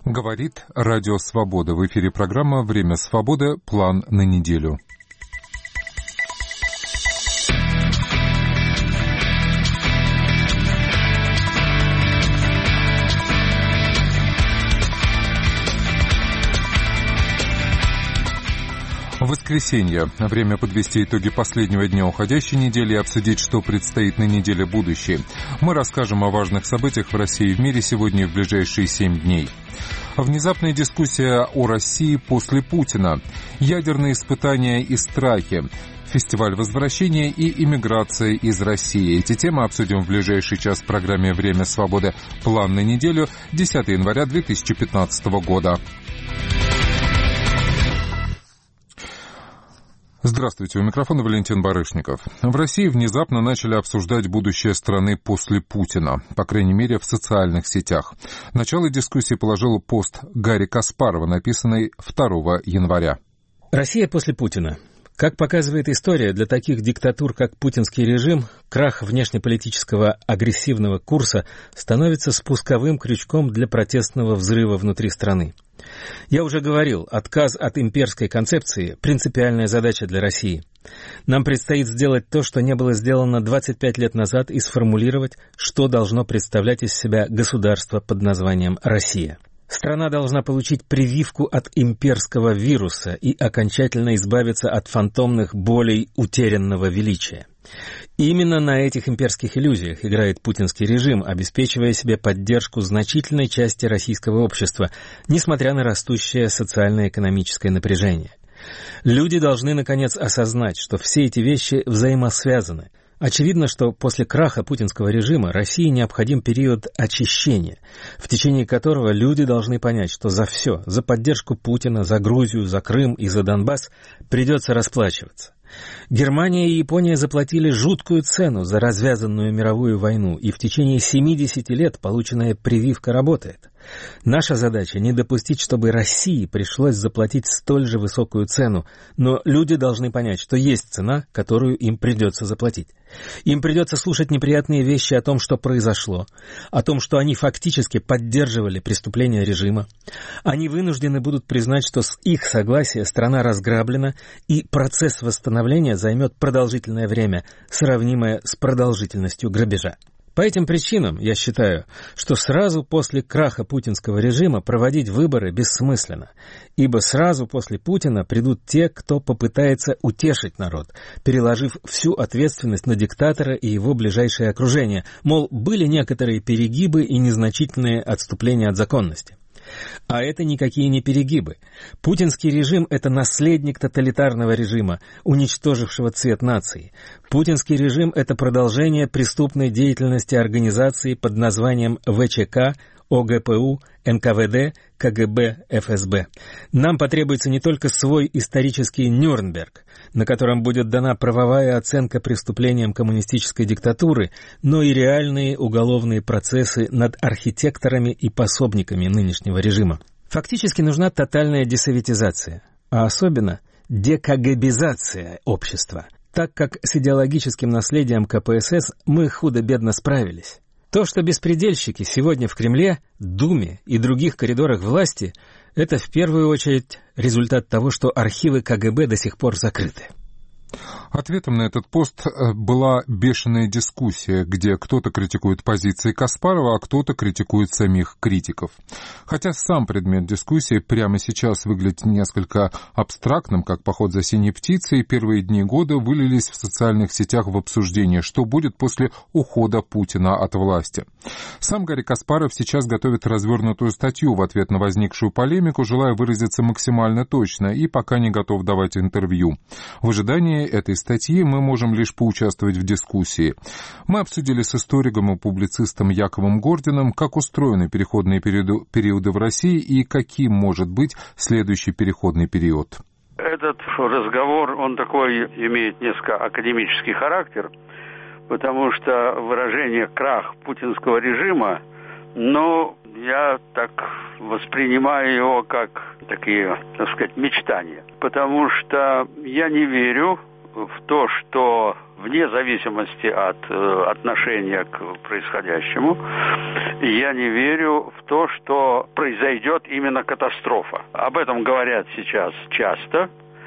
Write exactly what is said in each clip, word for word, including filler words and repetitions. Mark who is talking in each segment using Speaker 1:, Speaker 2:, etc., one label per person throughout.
Speaker 1: Говорит Радио Свобода. В эфире программа «Время свободы. План на неделю». Воскресенье. Время подвести итоги последнего дня уходящей недели и обсудить, что предстоит на неделе будущей. Мы расскажем о важных событиях в России и в мире сегодня и в ближайшие семь дней. Внезапная дискуссия о России после Путина. Ядерные испытания и страхи. Фестиваль возвращения и иммиграция из России. Эти темы обсудим в ближайший час в программе «Время свободы. План на неделю» десятого января две тысячи пятнадцатого года. Здравствуйте, у микрофона Валентин Барышников. В России внезапно начали обсуждать будущее страны после Путина, по крайней мере в социальных сетях. Начало дискуссии положил пост Гарри Каспарова, написанный второго января.
Speaker 2: Россия после Путина. Как показывает история, для таких диктатур, как путинский режим, крах внешнеполитического агрессивного курса становится спусковым крючком для протестного взрыва внутри страны. Я уже говорил, отказ от имперской концепции – принципиальная задача для России. Нам предстоит сделать то, что не было сделано двадцать пять лет назад, и сформулировать, что должно представлять из себя государство под названием «Россия». Страна должна получить прививку от имперского вируса и окончательно избавиться от фантомных болей утерянного величия. Именно на этих имперских иллюзиях играет путинский режим, обеспечивая себе поддержку значительной части российского общества, несмотря на растущее социально-экономическое напряжение. Люди должны, наконец, осознать, что все эти вещи взаимосвязаны. Очевидно, что после краха путинского режима России необходим период очищения, в течение которого люди должны понять, что за все, за поддержку Путина, за Грузию, за Крым и за Донбасс придется расплачиваться. Германия и Япония заплатили жуткую цену за развязанную мировую войну, и в течение семидесяти лет полученная прививка работает. Наша задача — не допустить, чтобы России пришлось заплатить столь же высокую цену, но люди должны понять, что есть цена, которую им придется заплатить. Им придется слушать неприятные вещи о том, что произошло, о том, что они фактически поддерживали преступления режима. Они вынуждены будут признать, что с их согласия страна разграблена, и процесс восстановления займет продолжительное время, сравнимое с продолжительностью грабежа. По этим причинам я считаю, что сразу после краха путинского режима проводить выборы бессмысленно, ибо сразу после Путина придут те, кто попытается утешить народ, переложив всю ответственность на диктатора и его ближайшее окружение, мол, были некоторые перегибы и незначительные отступления от законности. А это никакие не перегибы. Путинский режим — это наследник тоталитарного режима, уничтожившего цвет нации. Путинский режим — это продолжение преступной деятельности организаций под названием ВЧК, ОГПУ, эн ка вэ дэ, ка гэ бэ, эф эс бэ. Нам потребуется не только свой исторический Нюрнберг, на котором будет дана правовая оценка преступлениям коммунистической диктатуры, но и реальные уголовные процессы над архитекторами и пособниками нынешнего режима. Фактически нужна тотальная десоветизация, а особенно декагебизация общества, так как с идеологическим наследием ка пэ эс эс мы худо-бедно справились. То, что беспредельщики сегодня в Кремле, Думе и других коридорах власти, это в первую очередь результат того, что архивы ка гэ бэ до сих пор закрыты.
Speaker 1: Ответом на этот пост была бешеная дискуссия, где кто-то критикует позиции Каспарова, а кто-то критикует самих критиков. Хотя сам предмет дискуссии прямо сейчас выглядит несколько абстрактным, как поход за синей птицей, первые дни года вылились в социальных сетях в обсуждение, что будет после ухода Путина от власти. Сам Гарри Каспаров сейчас готовит развернутую статью в ответ на возникшую полемику, желая выразиться максимально точно, и пока не готов давать интервью. В ожидании этой статьи мы можем лишь поучаствовать в дискуссии. Мы обсудили с историком и публицистом Яковом Гординым, как устроены переходные периоды, периоды в России и каким может быть следующий переходный период.
Speaker 3: Этот разговор, он такой имеет несколько академический характер, потому что выражение «крах путинского режима», но я так воспринимаю его как такие, так сказать, мечтания. Потому что я не верю в то, что вне зависимости от э, отношения к происходящему, я не верю в то, что произойдет именно катастрофа. Об этом говорят сейчас часто,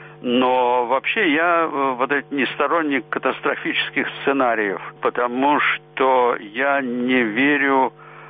Speaker 3: но вообще я вот не сторонник катастрофических сценариев, потому что я не верю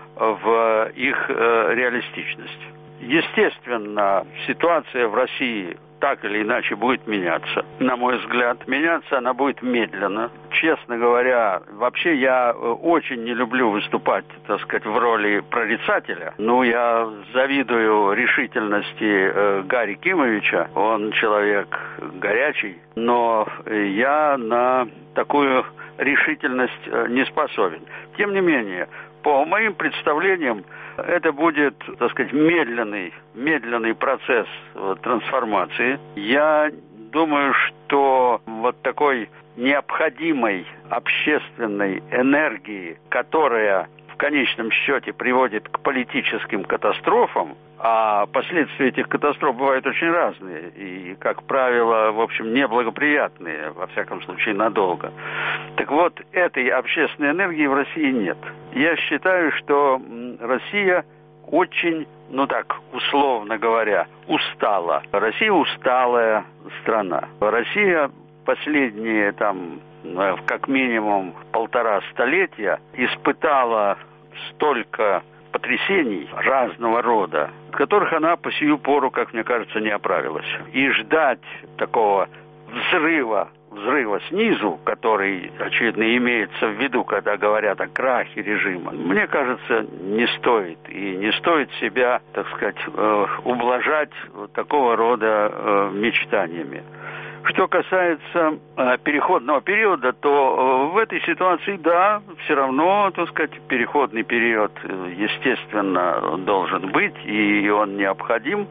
Speaker 3: в их э, реалистичность. Естественно, ситуация в России так или иначе будет меняться, на мой взгляд. Меняться она будет медленно. Честно говоря, вообще я очень не люблю выступать, так сказать, в роли прорицателя. Ну, я завидую решительности э, Гарри Кимовича. Он человек горячий, но я на такую решительность не способен. Тем не менее, по моим представлениям, это будет, так сказать, медленный, медленный процесс трансформации. Я думаю, что вот такой необходимой общественной энергии, которая в конечном счете приводит к политическим катастрофам, а последствия этих катастроф бывают очень разные и, как правило, в общем, неблагоприятные, во всяком случае, надолго. Так вот, этой общественной энергии в России нет. Я считаю, что Россия очень, ну так, условно говоря, устала. Россия усталая страна. Россия последние, там, как минимум полтора столетия испытала столько потрясений разного рода, от которых она по сию пору, как мне кажется, не оправилась. И ждать такого взрыва, взрыва снизу, который, очевидно, имеется в виду, когда говорят о крахе режима, мне кажется, не стоит. И не стоит себя, так сказать, ублажать такого рода мечтаниями. Что касается э, переходного периода, то э, в этой ситуации, да, все равно, так сказать, переходный период, естественно, должен быть, и он необходим.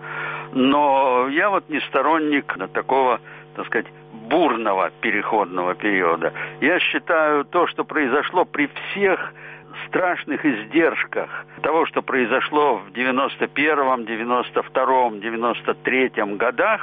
Speaker 3: Но я вот не сторонник такого, так сказать, бурного переходного периода. Я считаю, то, что произошло при всех страшных издержках того, что произошло в девяносто первом, девяносто втором, девяносто третьем годах,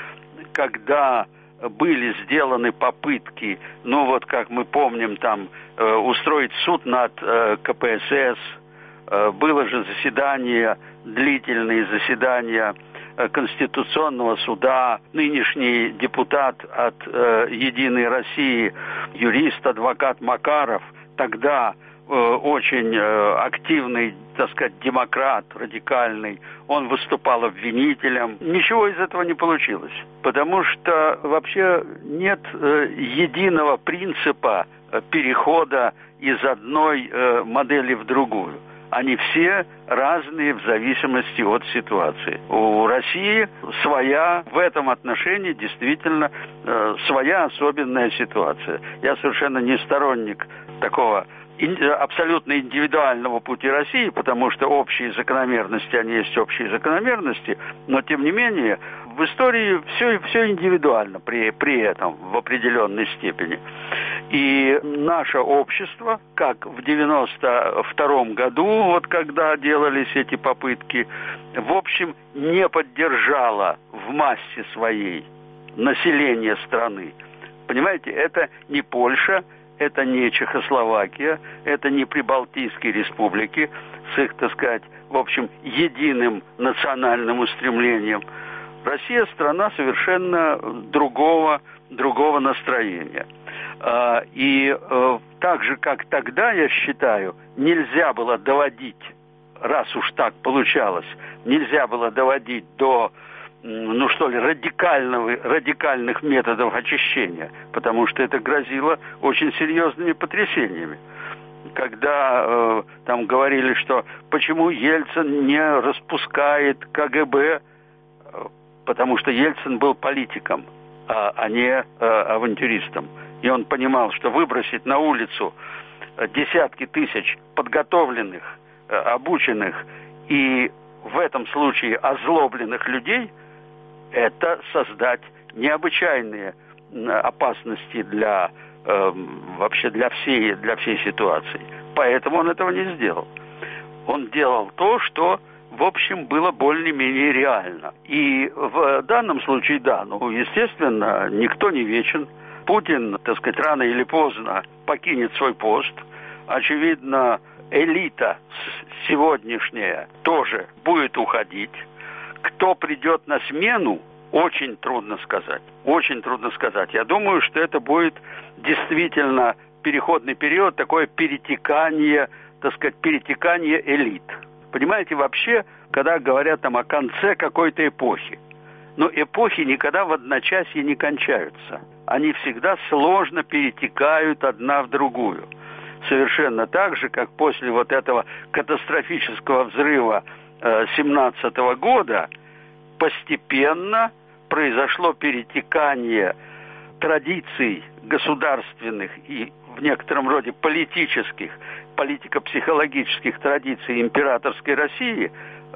Speaker 3: когда были сделаны попытки, ну вот как мы помним, там э, устроить суд над э, ка пэ эс эс, э, было же заседание, длительные заседания э, Конституционного суда, нынешний депутат от э, «Единой России», юрист, адвокат Макаров, тогда э, очень э, активный, так сказать, демократ, радикальный, он выступал обвинителем. Ничего из этого не получилось, потому что вообще нет э, единого принципа э, перехода из одной э, модели в другую. Они все разные в зависимости от ситуации. У России своя, в этом отношении действительно э, своя особенная ситуация. Я совершенно не сторонник такого абсолютно индивидуального пути России, потому что общие закономерности, они есть общие закономерности, но тем не менее в истории все, все индивидуально при, при этом в определенной степени. И наше общество, как в девяносто втором году, вот когда делались эти попытки, в общем, не поддержало в массе своей население страны. Понимаете, это не Польша, это не Чехословакия, это не Прибалтийские республики с их, так сказать, в общем, единым национальным устремлением. Россия страна совершенно другого, другого настроения. И так же, как тогда, я считаю, нельзя было доводить, раз уж так получалось, нельзя было доводить до, ну что ли, радикального, радикальных методов очищения, потому что это грозило очень серьезными потрясениями. Когда э, там говорили, что почему Ельцин не распускает ка гэ бэ, потому что Ельцин был политиком, а, а не э, авантюристом. И он понимал, что выбросить на улицу десятки тысяч подготовленных, э, обученных и в этом случае озлобленных людей – это создать необычайные опасности для э, вообще для всей, для всей ситуации. Поэтому он этого не сделал. Он делал то, что, в общем, было более-менее реально. И в данном случае, да, ну, естественно, никто не вечен. Путин, так сказать, рано или поздно покинет свой пост. Очевидно, элита сегодняшняя тоже будет уходить. Кто придет на смену, очень трудно сказать. Очень трудно сказать. Я думаю, что это будет действительно переходный период, такое перетекание, так сказать, перетекание элит. Понимаете, вообще, когда говорят там о конце какой-то эпохи, но эпохи никогда в одночасье не кончаются. Они всегда сложно перетекают одна в другую. Совершенно так же, как после вот этого катастрофического взрыва семнадцатого года постепенно произошло перетекание традиций государственных и в некотором роде политических, политико-психологических традиций императорской России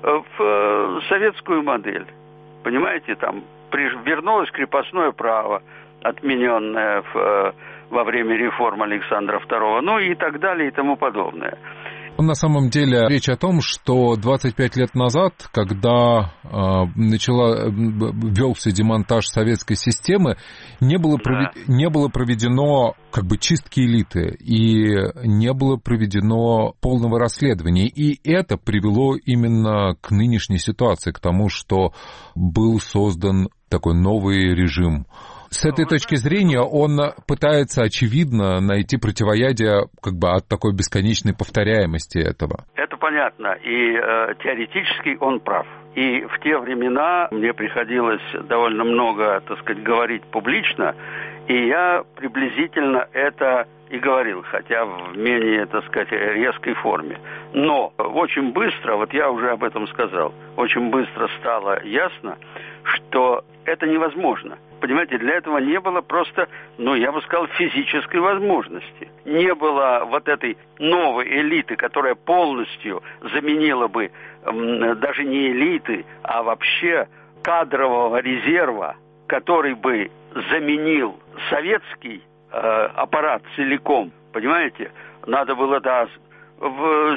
Speaker 3: в советскую модель. Понимаете, там вернулось крепостное право, отмененное в, во время реформ Александра второго, ну и так далее и тому подобное.
Speaker 1: На самом деле речь о том, что двадцать пять лет назад, когда э, начала, велся демонтаж советской системы, не было, да. провед, не было проведено как бы чистки элиты и не было проведено полного расследования. И это привело именно к нынешней ситуации, к тому, что был создан такой новый режим. С этой точки зрения он пытается, очевидно, найти противоядие как бы от такой бесконечной повторяемости этого.
Speaker 3: Это понятно, и э, теоретически он прав. И в те времена мне приходилось довольно много, так сказать, говорить публично, и я приблизительно это и говорил, хотя в менее, так сказать, резкой форме. Но очень быстро, вот я уже об этом сказал, очень быстро стало ясно, что это невозможно. Понимаете, для этого не было просто, ну, я бы сказал, физической возможности. Не было вот этой новой элиты, которая полностью заменила бы м, даже не элиты, а вообще кадрового резерва, который бы заменил советский э, аппарат целиком. Понимаете, надо было, да, в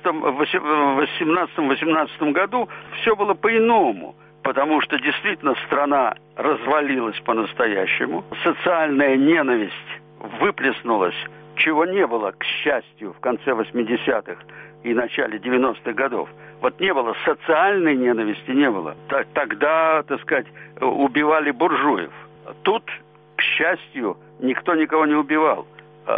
Speaker 3: семнадцатом-восемнадцатом году все было по-иному. Потому что действительно страна развалилась по-настоящему. Социальная ненависть выплеснулась, чего не было, к счастью, в конце восьмидесятых и начале девяностых годов. Вот не было социальной ненависти, не было. Тогда, так сказать, убивали буржуев. Тут, к счастью, никто никого не убивал.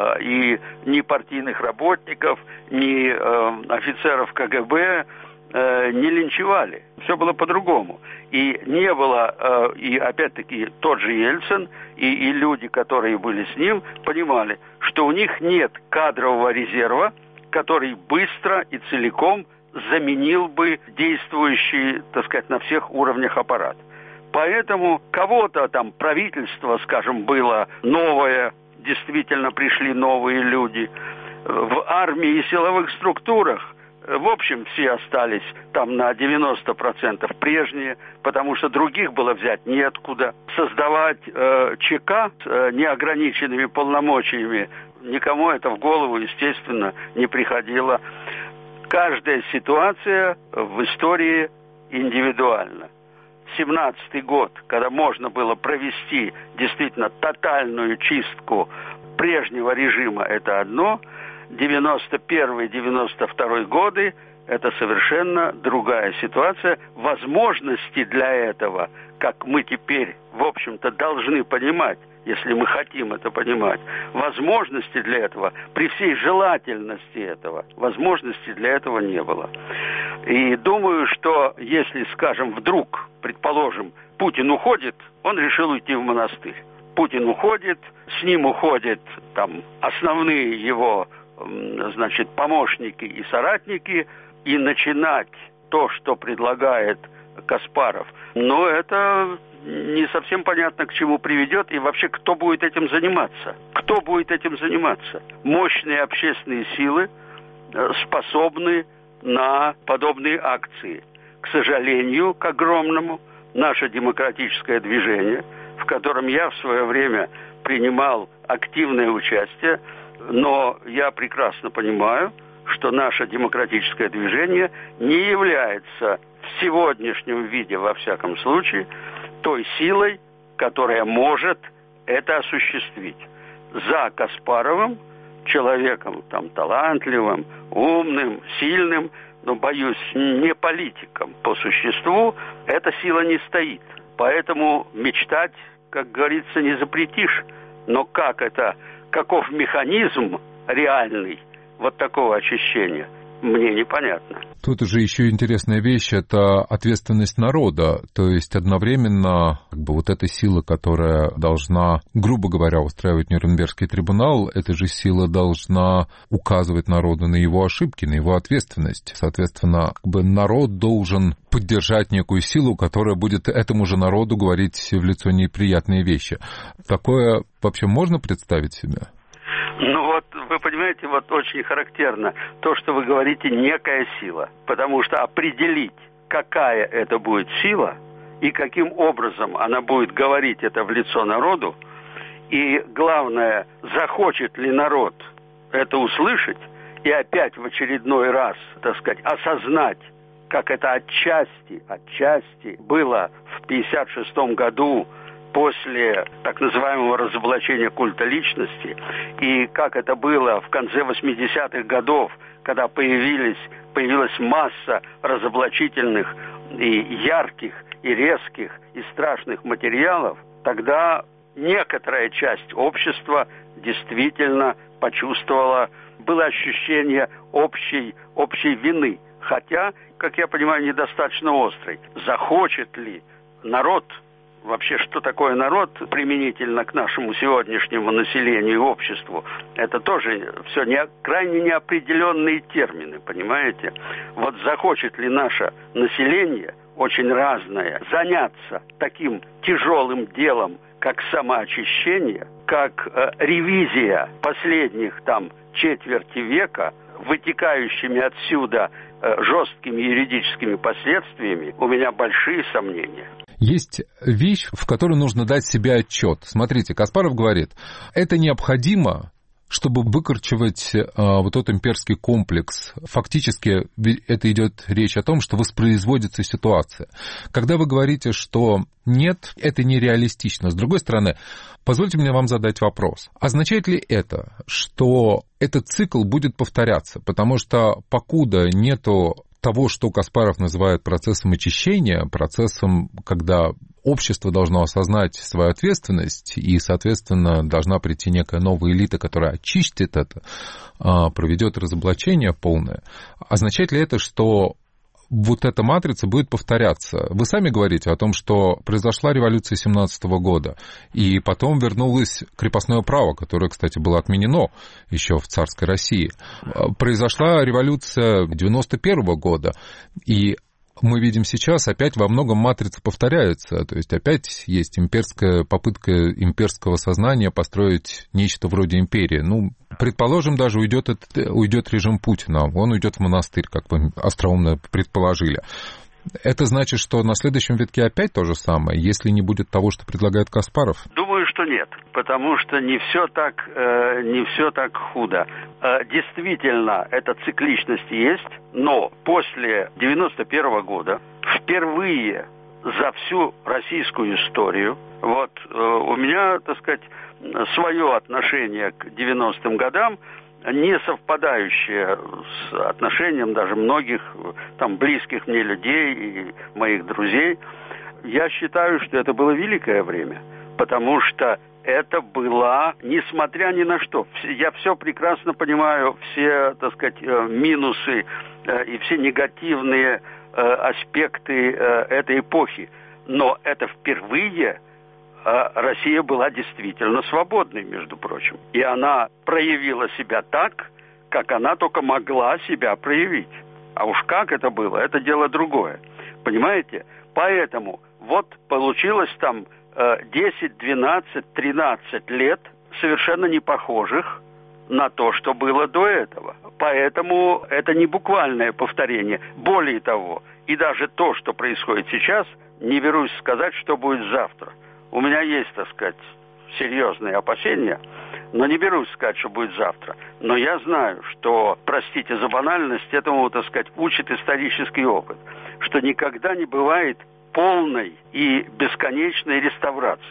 Speaker 3: И ни партийных работников, ни офицеров ка гэ бэ не линчевали. Все было по-другому. И не было, и опять-таки тот же Ельцин, и, и люди, которые были с ним, понимали, что у них нет кадрового резерва, который быстро и целиком заменил бы действующий, так сказать, на всех уровнях аппарат. Поэтому кого-то там правительство, скажем, было новое, действительно пришли новые люди. В армии и силовых структурах в общем, все остались там на девяносто процентов прежние, потому что других было взять неоткуда. Создавать э, ЧК с э, неограниченными полномочиями, никому это в голову, естественно, не приходило. Каждая ситуация в истории индивидуальна. семнадцатый год, когда можно было провести действительно тотальную чистку прежнего режима, это одно. девяносто первый — девяносто второй годы – это совершенно другая ситуация. Возможности для этого, как мы теперь, в общем-то, должны понимать, если мы хотим это понимать, возможности для этого, при всей желательности этого, возможности для этого не было. И думаю, что если, скажем, вдруг, предположим, Путин уходит, он решил уйти в монастырь. Путин уходит, с ним уходят там основные его, значит, помощники и соратники, и начинать то, что предлагает Каспаров, но это не совсем понятно, к чему приведет, и вообще, кто будет этим заниматься. Кто будет этим заниматься? Мощные общественные силы способны на подобные акции. К сожалению, к огромному, наше демократическое движение, в котором я в свое время принимал активное участие, но я прекрасно понимаю, что наше демократическое движение не является в сегодняшнем виде, во всяком случае, той силой, которая может это осуществить. За Каспаровым, человеком там талантливым, умным, сильным, но, боюсь, не политиком по существу, эта сила не стоит. Поэтому мечтать, как говорится, не запретишь. Но как это, каков механизм реальный вот такого очищения, мне непонятно.
Speaker 1: Тут уже еще интересная вещь — это ответственность народа. То есть одновременно как бы вот эта сила, которая должна, грубо говоря, устраивать Нюрнбергский трибунал, эта же сила должна указывать народу на его ошибки, на его ответственность. Соответственно, как бы народ должен поддержать некую силу, которая будет этому же народу говорить в лицо неприятные вещи. Такое вообще можно представить себе?
Speaker 3: Ну вот, вы понимаете, вот очень характерно то, что вы говорите, некая сила. Потому что определить, какая это будет сила и каким образом она будет говорить это в лицо народу, и главное, захочет ли народ это услышать и опять в очередной раз, так сказать, осознать, как это отчасти, отчасти было в пятьдесят шестом году, после так называемого разоблачения культа личности, и как это было в конце восьмидесятых годов, когда появились, появилась масса разоблачительных и ярких, и резких, и страшных материалов, тогда некоторая часть общества действительно почувствовала, было ощущение общей, общей вины, хотя, как я понимаю, недостаточно острой. Захочет ли народ, вообще, что такое народ применительно к нашему сегодняшнему населению и обществу, это тоже все не, крайне неопределенные термины, понимаете? Вот захочет ли наше население, очень разное, заняться таким тяжелым делом, как самоочищение, как э, ревизия последних там четверти века, вытекающими отсюда э, жесткими юридическими последствиями, у меня большие сомнения.
Speaker 1: Есть вещь, в которой нужно дать себе отчет. Смотрите, Каспаров говорит, это необходимо, чтобы выкорчевать э, вот тот имперский комплекс. Фактически это идет речь о том, что воспроизводится ситуация. Когда вы говорите, что нет, это нереалистично. С другой стороны, позвольте мне вам задать вопрос. Означает ли это, что этот цикл будет повторяться? Потому что покуда нету того, что Каспаров называет процессом очищения, процессом, когда общество должно осознать свою ответственность, и, соответственно, должна прийти некая новая элита, которая очистит это, проведет разоблачение полное. Означает ли это, что вот эта матрица будет повторяться? Вы сами говорите о том, что произошла революция семнадцатого года, и потом вернулось крепостное право, которое, кстати, было отменено еще в царской России. Произошла революция девяносто первого года, и мы видим сейчас, опять во многом матрица повторяется, то есть опять есть имперская попытка имперского сознания построить нечто вроде империи. Ну, предположим, даже уйдет, уйдет режим Путина, он уйдет в монастырь, как вы остроумно предположили. Это значит, что на следующем витке опять то же самое, если не будет того, что предлагает Каспаров?
Speaker 3: Думаю, что нет, потому что не все так, э, не все так худо. Э, действительно, эта цикличность есть, но после девяносто первого года впервые за всю российскую историю, вот э, у меня, так сказать, свое отношение к девяностым годам, не совпадающее с отношением даже многих там близких мне людей и моих друзей. Я считаю, что это было великое время, потому что это было, несмотря ни на что, я все прекрасно понимаю, все, так сказать, минусы и все негативные аспекты этой эпохи, но это впервые Россия была действительно свободной, между прочим. И она проявила себя так, как она только могла себя проявить. А уж как это было, это дело другое. Понимаете? Поэтому вот получилось там десять, двенадцать, тринадцать лет совершенно не похожих на то, что было до этого. Поэтому это не буквальное повторение. Более того, и даже то, что происходит сейчас, не берусь сказать, что будет завтра. У меня есть, так сказать, серьезные опасения, но не берусь сказать, что будет завтра. Но я знаю, что, простите за банальность, этому, так сказать, учит исторический опыт, что никогда не бывает полной и бесконечной реставрации.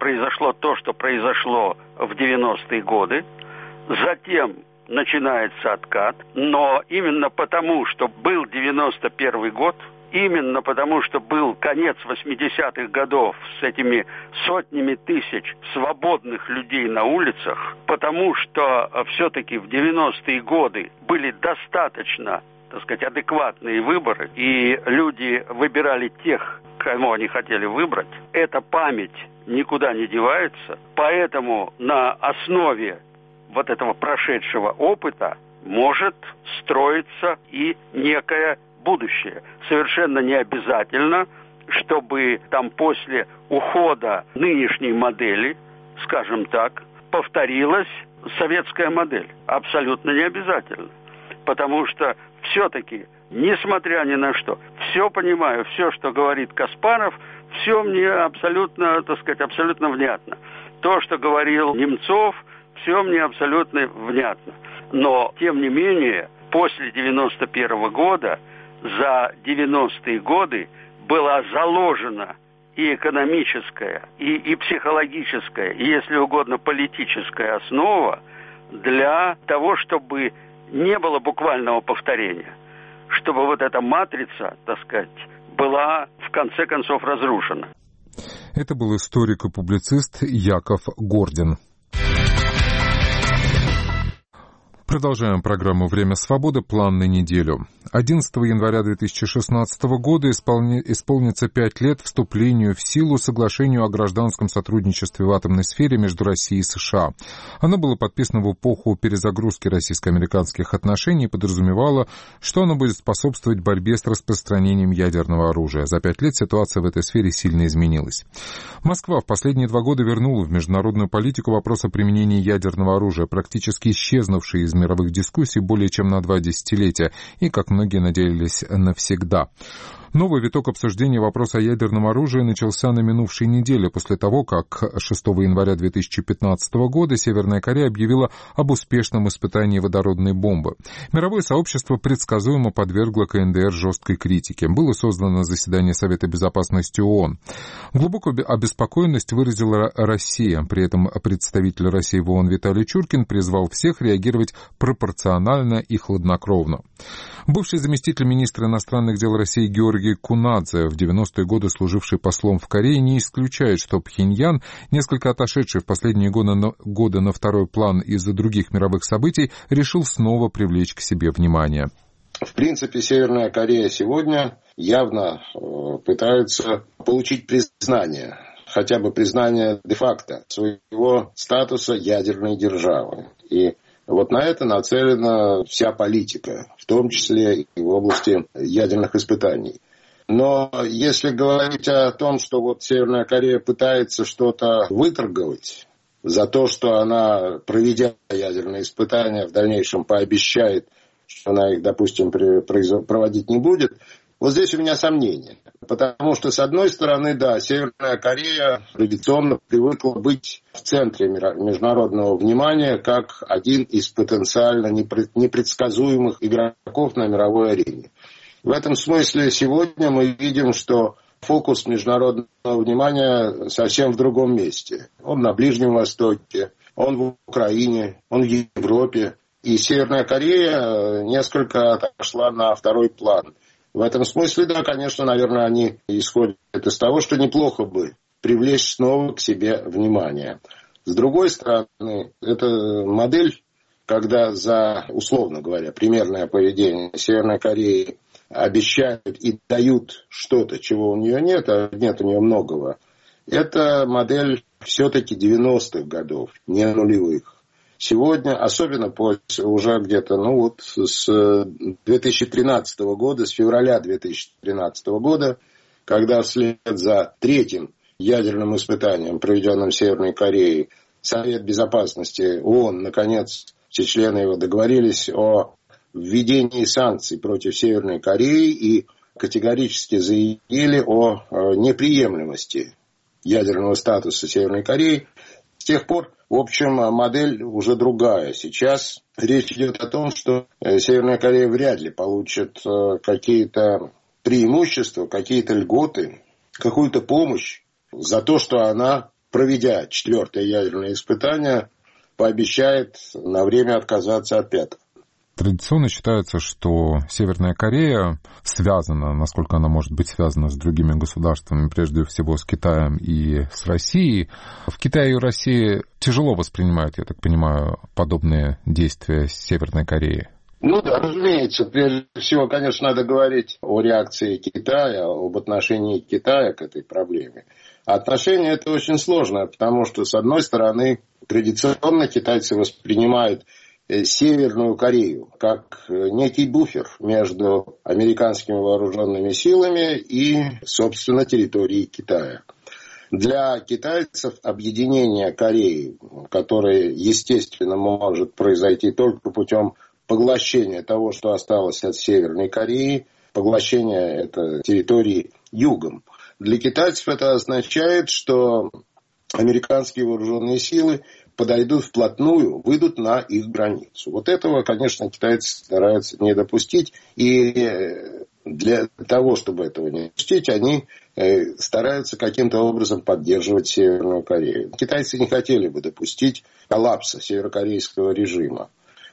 Speaker 3: произошло то, что произошло в девяностые годы. Затем начинается откат. Но именно потому, что был девяносто первый год, именно потому, что был конец восьмидесятых годов с этими сотнями тысяч свободных людей на улицах, потому что все-таки в девяностые годы были достаточно, так сказать, адекватные выборы, и люди выбирали тех, кому они хотели выбрать, эта память никуда не девается, поэтому на основе вот этого прошедшего опыта может строиться и некое будущее. Совершенно не обязательно, чтобы там после ухода нынешней модели, скажем так, повторилась советская модель. Абсолютно не обязательно. Потому что все-таки, несмотря ни на что, все понимаю, все, что говорит Каспаров, все мне абсолютно, так сказать, абсолютно внятно. То, что говорил Немцов, все мне абсолютно внятно. Но, тем не менее, после девяносто первого года, за девяностые годы была заложена и экономическая, и, и психологическая, и, если угодно, политическая основа для того, чтобы не было буквального повторения, чтобы вот эта матрица, так сказать, была в конце концов разрушена.
Speaker 1: Это был историк и публицист Яков Гордин. Продолжаем программу «Время свободы». План на неделю. одиннадцатого января две тысячи шестнадцатого года исполни... исполнится пять лет вступлению в силу соглашению о гражданском сотрудничестве в атомной сфере между Россией и США. Оно было подписано в эпоху перезагрузки российско-американских отношений и подразумевало, что оно будет способствовать борьбе с распространением ядерного оружия. За пять лет ситуация в этой сфере сильно изменилась. Москва в последние два года вернула в международную политику вопрос о применении ядерного оружия, практически исчезнувший из мировых дискуссий более чем на два десятилетия и, как многие надеялись, навсегда. Новый виток обсуждения вопроса о ядерном оружии начался на минувшей неделе, после того, как шестого января две тысячи пятнадцатого года Северная Корея объявила об успешном испытании водородной бомбы. Мировое сообщество предсказуемо подвергло КНДР жесткой критике. Было создано заседание Совета Безопасности ООН. Глубокую обеспокоенность выразила Россия. При этом представитель России в ООН Виталий Чуркин призвал всех реагировать пропорционально и хладнокровно. Бывший заместитель министра иностранных дел России Георгий Кунадзе, в девяностые годы служивший послом в Корее, не исключает, что Пхеньян, несколько отошедший в последние годы на, годы на второй план из-за других мировых событий, решил снова привлечь к себе внимание.
Speaker 4: В принципе, Северная Корея сегодня явно э, пытается получить признание, хотя бы признание де-факто своего статуса ядерной державы. И вот на это нацелена вся политика, в том числе и в области ядерных испытаний. Но если говорить о том, что вот Северная Корея пытается что-то выторговать за то, что она, проведя ядерные испытания, в дальнейшем пообещает, что она их, допустим, проводить не будет, вот здесь у меня сомнения. Потому что, с одной стороны, да, Северная Корея традиционно привыкла быть в центре международного внимания как один из потенциально непредсказуемых игроков на мировой арене. В этом смысле сегодня мы видим, что фокус международного внимания совсем в другом месте. Он на Ближнем Востоке, он в Украине, он в Европе. И Северная Корея несколько отошла на второй план. В этом смысле, да, конечно, наверное, они исходят из того, что неплохо бы привлечь снова к себе внимание. С другой стороны, это модель, когда за, условно говоря, примерное поведение Северной Кореи обещают и дают что-то, чего у нее нет, а нет у нее многого, это модель все-таки девяностых годов, не нулевых. Сегодня, особенно после уже где-то, ну вот с две тысячи тринадцатого года, с февраля две тысячи тринадцатого года, когда вслед за третьим ядерным испытанием, проведенным Северной Кореей, Совет Безопасности ООН, наконец, все члены его договорились о введении санкций против Северной Кореи и категорически заявили о неприемлемости ядерного статуса Северной Кореи. С тех пор, в общем, модель уже другая. Сейчас речь идет о том, что Северная Корея вряд ли получит какие-то преимущества, какие-то льготы, какую-то помощь за то, что она проведя четвертое ядерное испытание, пообещает на время отказаться от пятого.
Speaker 1: Традиционно считается, что Северная Корея связана, насколько она может быть связана с другими государствами, прежде всего с Китаем и с Россией. В Китае и России тяжело воспринимают, я так понимаю, подобные действия Северной Кореи.
Speaker 4: Ну да, разумеется. Прежде всего, конечно, надо говорить о реакции Китая, об отношении Китая к этой проблеме. Отношение это очень сложное, потому что, с одной стороны, традиционно китайцы воспринимают Северную Корею как некий буфер между американскими вооруженными силами и, собственно, территорией Китая. Для китайцев объединение Кореи, которое, естественно, может произойти только путем поглощения того, что осталось от Северной Кореи, поглощение этой территории югом. Для китайцев это означает, что американские вооруженные силы подойдут вплотную, выйдут на их границу. Вот этого, конечно, китайцы стараются не допустить. И для того, чтобы этого не допустить, они стараются каким-то образом поддерживать Северную Корею. Китайцы не хотели бы допустить коллапса северокорейского режима.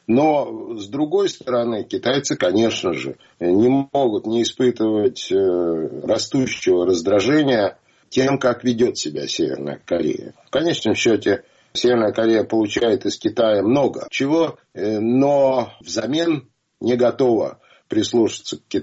Speaker 4: Но, с другой стороны, китайцы, конечно же, не могут не испытывать растущего раздражения тем, как ведет себя Северная Корея. В конечном счете, Северная Корея получает из Китая много чего, но взамен не готова прислушаться к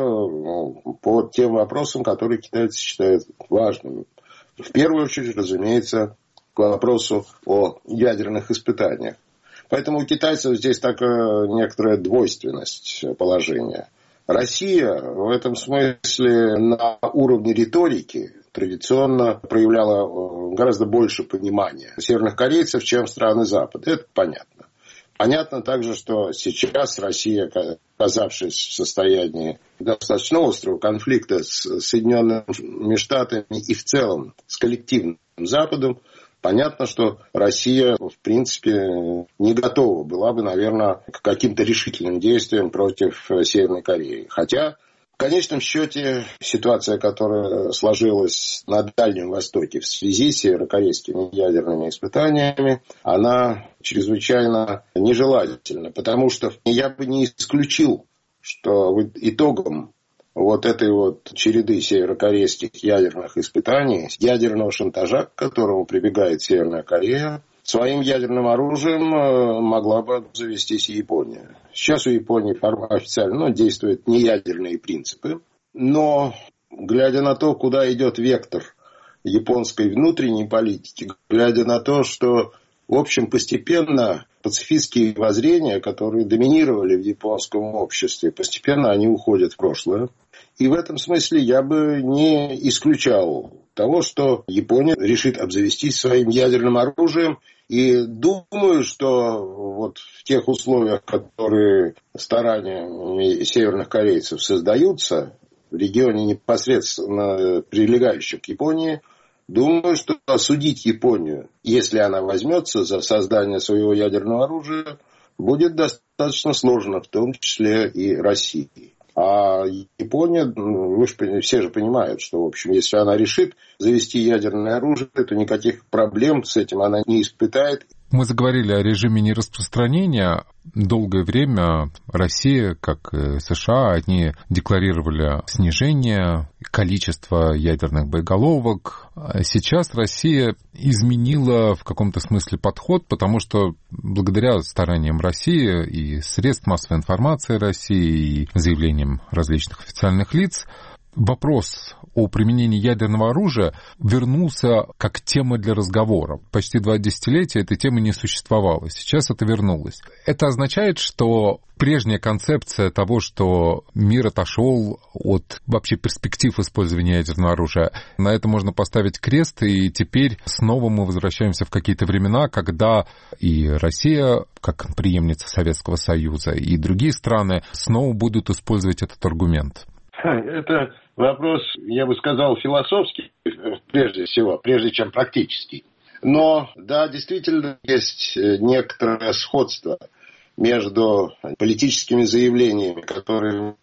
Speaker 4: Китаю по тем вопросам, которые китайцы считают важными. В первую очередь, разумеется, к вопросу о ядерных испытаниях. Поэтому у китайцев здесь такая некоторая двойственность положения. Россия в этом смысле на уровне риторики традиционно проявляла гораздо больше понимания северных корейцев, чем страны Запада. Это понятно. Понятно также, что сейчас Россия, оказавшись в состоянии достаточно острого конфликта с Соединенными Штатами и в целом с коллективным Западом, понятно, что Россия, в принципе, не готова была бы, наверное, к каким-то решительным действиям против Северной Кореи. Хотя, в конечном счете, ситуация, которая сложилась на Дальнем Востоке в связи с северокорейскими ядерными испытаниями, она чрезвычайно нежелательна. Потому что я бы не исключил, что итогом вот этой вот череды северокорейских ядерных испытаний, ядерного шантажа, к которому прибегает Северная Корея, своим ядерным оружием могла бы обзавестись и Япония. Сейчас у Японии официально ну, действуют неядерные принципы, но, глядя на то, куда идет вектор японской внутренней политики, глядя на то, что, в общем, постепенно пацифистские воззрения, которые доминировали в японском обществе, постепенно они уходят в прошлое. И в этом смысле я бы не исключал того, что Япония решит обзавестись своим ядерным оружием. И думаю, что вот в тех условиях, которые стараниями северных корейцев создаются в регионе непосредственно прилегающем к Японии, думаю, что осудить Японию, если она возьмется за создание своего ядерного оружия, будет достаточно сложно, в том числе и России. А Япония, вы же все же понимают, что, в общем, если она решит завести ядерное оружие, то никаких проблем с этим она не испытает.
Speaker 1: Мы заговорили о режиме нераспространения. Долгое время Россия, как и США, они декларировали снижение количества ядерных боеголовок. Сейчас Россия изменила в каком-то смысле подход, потому что благодаря стараниям России и средств массовой информации России, и заявлениям различных официальных лиц, вопрос о применении ядерного оружия вернулся как тема для разговора. Почти два десятилетия этой темы не существовало. Сейчас это вернулось. Это означает, что прежняя концепция того, что мир отошел от вообще перспектив использования ядерного оружия, на это можно поставить крест, и теперь снова мы возвращаемся в какие-то времена, когда и Россия, как преемница Советского Союза, и другие страны снова будут использовать этот аргумент.
Speaker 4: Это вопрос, я бы сказал, философский, прежде всего, прежде чем практический. Но, да, действительно, есть некоторое сходство между политическими заявлениями, которые мы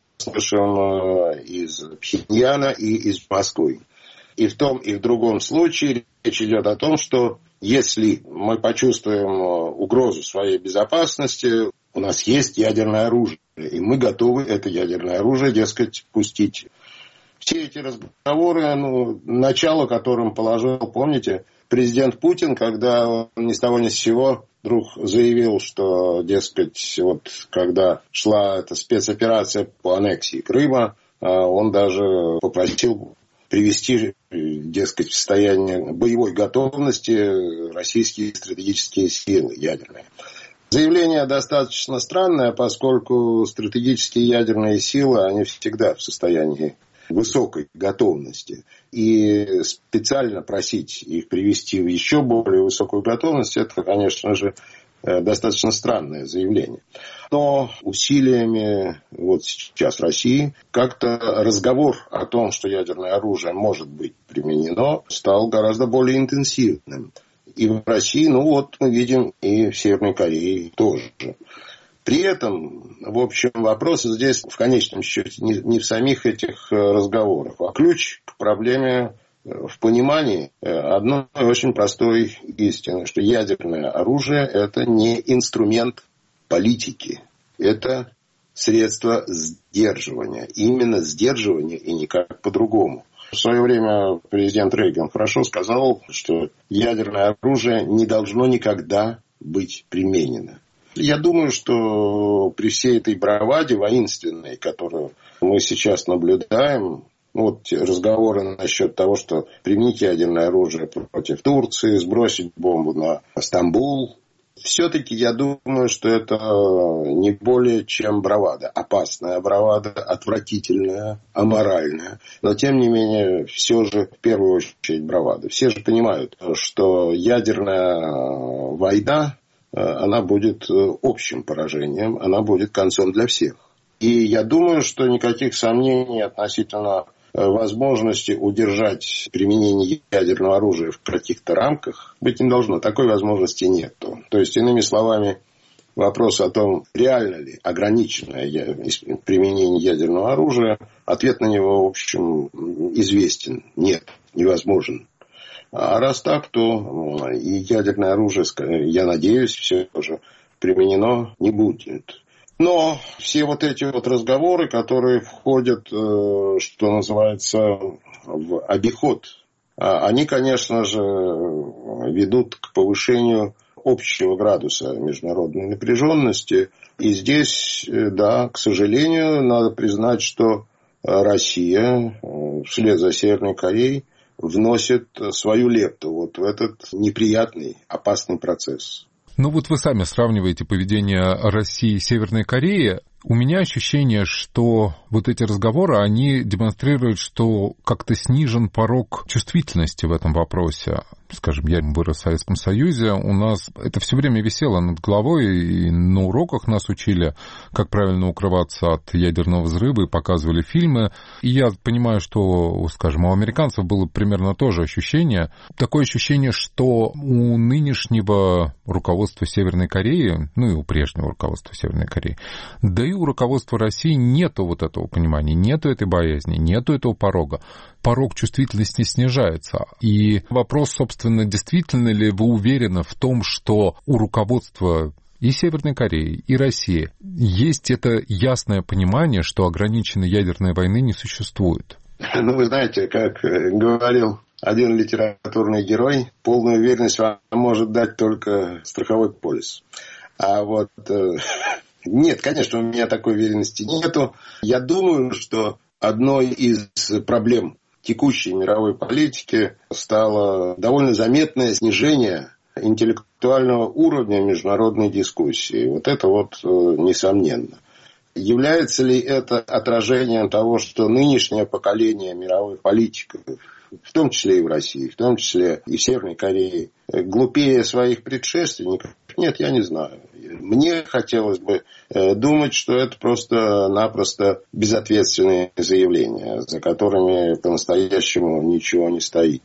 Speaker 4: слышим из Пхеньяна и из Москвы. И в том, и в другом случае речь идет о том, что если мы почувствуем угрозу своей безопасности, у нас есть ядерное оружие, и мы готовы это ядерное оружие, дескать, пустить. Все эти разговоры, ну, начало которым положил, помните, президент Путин, когда он ни с того ни с сего вдруг заявил, что, дескать, вот когда шла эта спецоперация по аннексии Крыма, он даже попросил привести, дескать, в состояние боевой готовности российские стратегические силы ядерные. Заявление достаточно странное, поскольку стратегические ядерные силы, они всегда в состоянии высокой готовности. И специально просить их привести в еще более высокую готовность, это, конечно же, достаточно странное заявление. Но усилиями вот сейчас России как-то разговор о том, что ядерное оружие может быть применено, стал гораздо более интенсивным. И в России, ну вот мы видим, и в Северной Корее тоже. При этом, в общем, вопрос здесь в конечном счете не, не в самих этих разговорах, а ключ к проблеме в понимании одной очень простой истины, что ядерное оружие – это не инструмент политики, это средство сдерживания. Именно сдерживания и никак по-другому. В свое время президент Рейган хорошо сказал, что ядерное оружие не должно никогда быть применено. Я думаю, что при всей этой браваде воинственной, которую мы сейчас наблюдаем, вот разговоры насчет того, что применить ядерное оружие против Турции, сбросить бомбу на Стамбул, все-таки я думаю, что это не более чем бравада. Опасная бравада, отвратительная, аморальная. Но, тем не менее, все же в первую очередь бравада. Все же понимают, что ядерная война, она будет общим поражением, она будет концом для всех. И я думаю, что никаких сомнений относительно возможности удержать применение ядерного оружия в каких-то рамках быть не должно. Такой возможности нет. То есть, иными словами, вопрос о том, реально ли ограниченное применение ядерного оружия, ответ на него, в общем, известен. Нет, невозможен. А раз так, то и ядерное оружие, я надеюсь, все же применено не будет. Но все вот эти вот разговоры, которые входят, что называется, в обиход, они, конечно же, ведут к повышению общего градуса международной напряженности. И здесь, да, к сожалению, надо признать, что Россия вслед за Северной Кореей вносит свою лепту вот в этот неприятный, опасный процесс.
Speaker 1: Ну вот вы сами сравниваете поведение России и Северной Кореи. У меня ощущение, что вот эти разговоры, они демонстрируют, что как-то снижен порог чувствительности в этом вопросе. Скажем, я вырос в Советском Союзе, у нас это все время висело над головой, и на уроках нас учили, как правильно укрываться от ядерного взрыва, и показывали фильмы. И я понимаю, что, скажем, у американцев было примерно то же ощущение. Такое ощущение, что у нынешнего руководства Северной Кореи, ну и у прежнего руководства Северной Кореи, да и у руководства России нету вот этого понимания, нету этой боязни, нету этого порога. Порог чувствительности снижается. И вопрос, собственно, действительно ли вы уверены в том, что у руководства и Северной Кореи, и России есть это ясное понимание, что ограниченной ядерной войны не существует?
Speaker 4: Ну, вы знаете, как говорил один литературный герой, полную уверенность вам может дать только страховой полис. А вот... Нет, конечно, у меня такой уверенности нету. Я думаю, что одной из проблем текущей мировой политики стало довольно заметное снижение интеллектуального уровня международной дискуссии. Вот это вот несомненно. Является ли это отражением того, что нынешнее поколение мировых политиков, в том числе и в России, в том числе и в Северной Корее, глупее своих предшественников? Нет, я не знаю. Мне хотелось бы думать, что это просто-напросто безответственные заявления, за которыми по-настоящему ничего не стоит.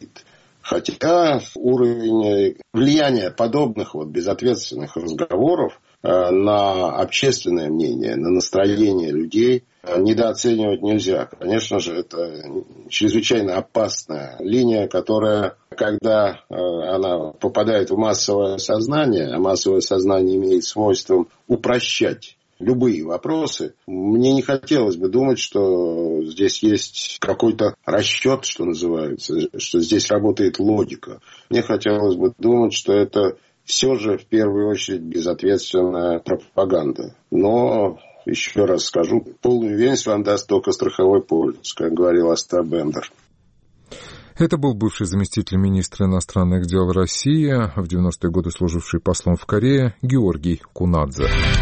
Speaker 4: Хотя уровень влияния подобных вот безответственных разговоров на общественное мнение, на настроение людей недооценивать нельзя. Конечно же, это чрезвычайно опасная линия, которая когда э, она попадает в массовое сознание, а массовое сознание имеет свойство упрощать любые вопросы, мне не хотелось бы думать, что здесь есть какой-то расчет, что называется, что здесь работает логика. Мне хотелось бы думать, что это все же в первую очередь безответственная пропаганда. Но, еще раз скажу, полную уверенность вам даст только страховой полис, как говорил Остап Бендер.
Speaker 1: Это был бывший заместитель министра иностранных дел России, в девяностые годы служивший послом в Корее, Георгий Кунадзе.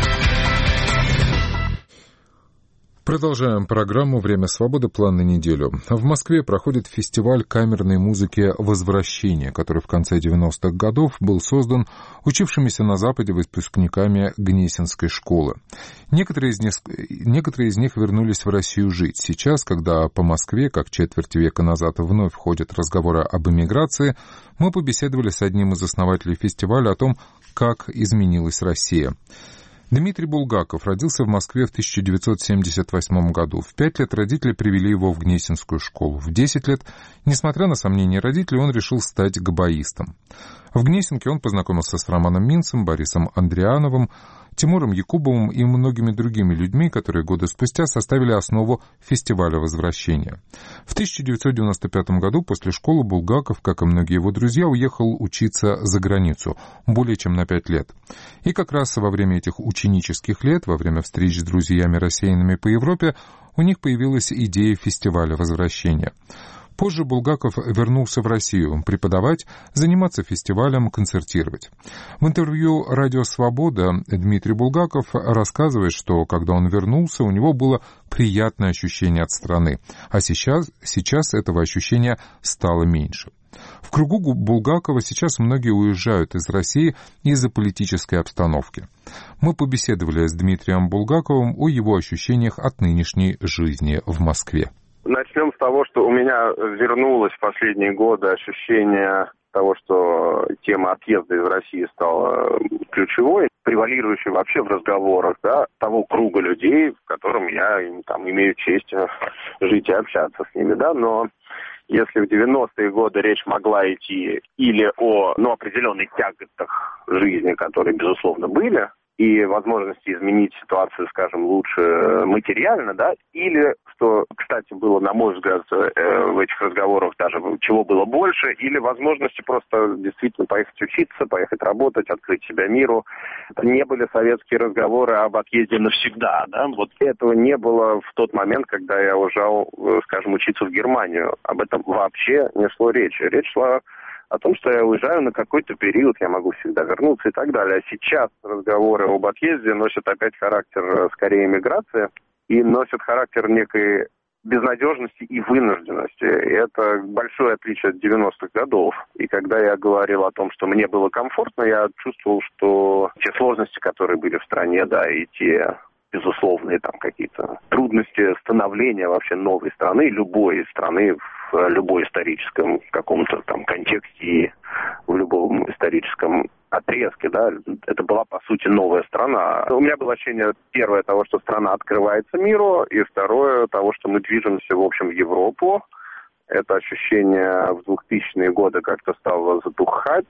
Speaker 1: Продолжаем программу «Время свободы. План на неделю». В Москве проходит фестиваль камерной музыки «Возвращение», который в конце девяностых годов был создан учившимися на Западе выпускниками Гнесинской школы. Некоторые из них, некоторые из них вернулись в Россию жить. Сейчас, когда по Москве, как четверть века назад, вновь ходят разговоры об эмиграции, мы побеседовали с одним из основателей фестиваля о том, как изменилась Россия. Дмитрий Булгаков родился в Москве в тысяча девятьсот семьдесят восьмом году. В пять лет родители привели его в Гнесинскую школу. В десять лет, несмотря на сомнения родителей, он решил стать габаистом. В Гнесинке он познакомился с Романом Минцем, Борисом Андриановым, Тимуром Якубовым и многими другими людьми, которые годы спустя составили основу фестиваля «Возвращения». В тысяча девятьсот девяносто пятом году после школы Булгаков, как и многие его друзья, уехал учиться за границу более чем на пять лет. И как раз во время этих ученических лет, во время встреч с друзьями, рассеянными по Европе, у них появилась идея фестиваля «Возвращения». Позже Булгаков вернулся в Россию преподавать, заниматься фестивалем, концертировать. В интервью «Радио Свобода» Дмитрий Булгаков рассказывает, что когда он вернулся, у него было приятное ощущение от страны, а сейчас, сейчас этого ощущения стало меньше. В кругу Булгакова сейчас многие уезжают из России из-за политической обстановки. Мы побеседовали с Дмитрием Булгаковым о его ощущениях от нынешней жизни в Москве.
Speaker 5: Начнем с того, что у меня вернулось в последние годы ощущение того, что тема отъезда из России стала ключевой, превалирующей вообще в разговорах, да, того круга людей, в котором я там имею честь жить и общаться с ними, да, но если в девяностые годы речь могла идти или о, ну, определенных тяготах жизни, которые, безусловно, были, и возможности изменить ситуацию, скажем, лучше материально, да, или, что, кстати, было, на мой взгляд, в этих разговорах даже чего было больше, или возможности просто действительно поехать учиться, поехать работать, открыть себя миру. Это не были советские разговоры об отъезде навсегда, да, вот этого не было в тот момент, когда я уезжал, скажем, учиться в Германию. Об этом вообще не шло речи. Речь шла о том, что я уезжаю на какой-то период, я могу всегда вернуться и так далее. А сейчас разговоры об отъезде носят опять характер скорее миграции и носят характер некой безнадежности и вынужденности. И это большое отличие от девяностых годов. И когда я говорил о том, что мне было комфортно, я чувствовал, что те сложности, которые были в стране, да, и те безусловные там какие-то трудности становления вообще новой страны, любой страны в любой историческом каком-то там контексте и в любом историческом отрезке, да, это была, по сути, новая страна. У меня было ощущение, первое, того, что страна открывается миру, и второе, того, что мы движемся, в общем, в Европу. Это ощущение в двухтысячные годы как-то стало затухать,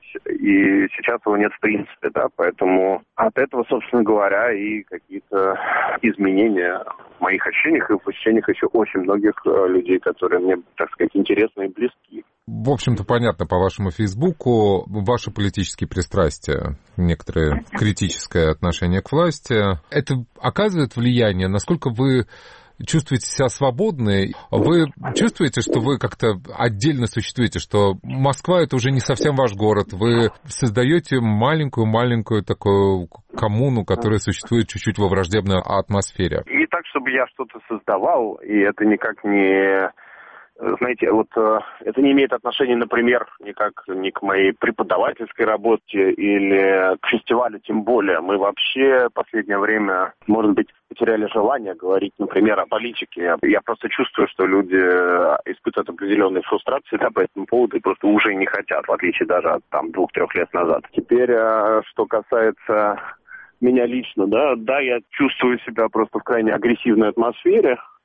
Speaker 5: и сейчас его нет в принципе, да, поэтому от этого, собственно говоря, и какие-то изменения в моих ощущениях и в ощущениях еще очень многих людей, которые мне, так сказать, интересны и близки.
Speaker 1: В общем-то, понятно по вашему Фейсбуку, ваши политические пристрастия, некоторое критическое отношение к власти. Это оказывает влияние, насколько вы чувствуете себя свободны? Вы чувствуете, что вы как-то отдельно существуете, что Москва — это уже не совсем ваш город, вы создаете маленькую-маленькую такую коммуну, которая существует чуть-чуть во враждебной атмосфере?
Speaker 5: Не так, чтобы я что-то создавал, и это никак не... Знаете, вот э, это не имеет отношения, например, никак ни к моей преподавательской работе или к фестивалю, тем более. Мы вообще в последнее время, может быть, потеряли желание говорить, например, о политике. Я просто чувствую, что люди испытывают определенные фрустрации, да, по этому поводу и просто уже не хотят, в отличие даже от там двух-трех лет назад. Теперь, э, что касается меня лично, да, да, я чувствую себя просто в крайне агрессивной атмосфере.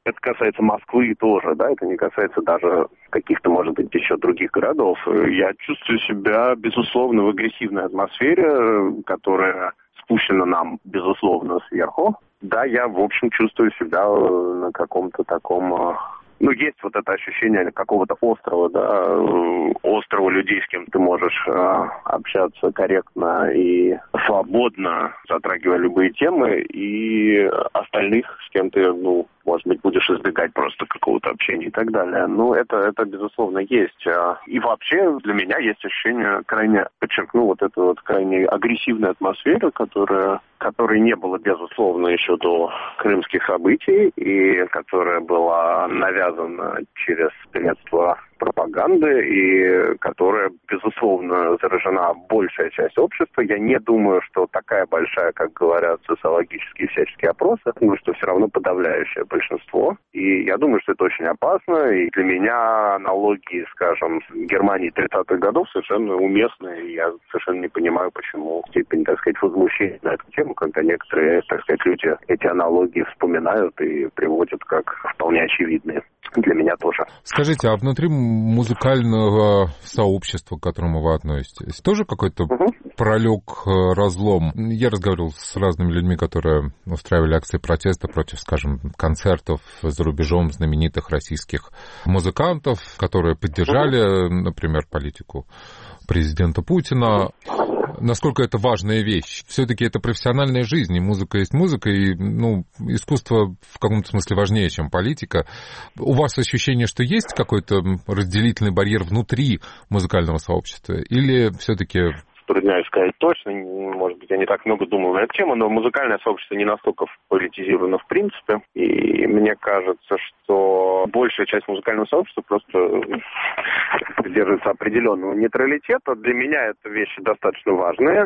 Speaker 5: Это касается Москвы тоже, да, это не касается даже каких-то, может быть, еще других городов. Я чувствую себя, безусловно, в агрессивной атмосфере, которая спущена нам, безусловно, сверху. Да, я, в общем, чувствую себя на каком-то таком... Ну, есть вот это ощущение какого-то острова, да, острова людей, с кем ты можешь э, общаться корректно и свободно, затрагивая любые темы, и остальных, с кем ты, ну, может быть, будешь избегать просто какого-то общения и так далее. Ну, это, это безусловно, есть. И вообще для меня есть ощущение крайне, подчеркну, вот эту вот крайне агрессивную атмосферу, которая, которой не было, безусловно, еще до крымских событий, и которая была навязана через средства пропаганды, и которая, безусловно, заражена большая часть общества. Я не думаю, что такая большая, как говорят социологические всяческие опросы, потому что все равно подавляющее большинство. И я думаю, что это очень опасно. И для меня аналогии, скажем, с Германией тридцатых годов совершенно уместны. И я совершенно не понимаю, почему степень, так сказать, возмущения на эту тему, когда некоторые, так сказать, люди эти аналогии вспоминают и приводят как вполне очевидные. Для меня тоже.
Speaker 1: Скажите, а внутри музыкального сообщества, к которому вы относитесь, тоже какой-то угу. пролег разлом? Я разговаривал с разными людьми, которые устраивали акции протеста против, скажем, концертов за рубежом знаменитых российских музыкантов, которые поддержали, угу. например, политику президента Путина. Насколько это важная вещь. Все-таки это профессиональная жизнь, и музыка есть музыка, и ну, искусство в каком-то смысле важнее, чем политика. У вас ощущение, что есть какой-то разделительный барьер внутри музыкального сообщества? Или все-таки...
Speaker 5: Трудняюсь сказать точно, может быть, я не так много думал на эту тему, но музыкальное сообщество не настолько политизировано в принципе, и мне кажется, что большая часть музыкального сообщества просто придерживается определенного нейтралитета. Для меня это вещи достаточно важные.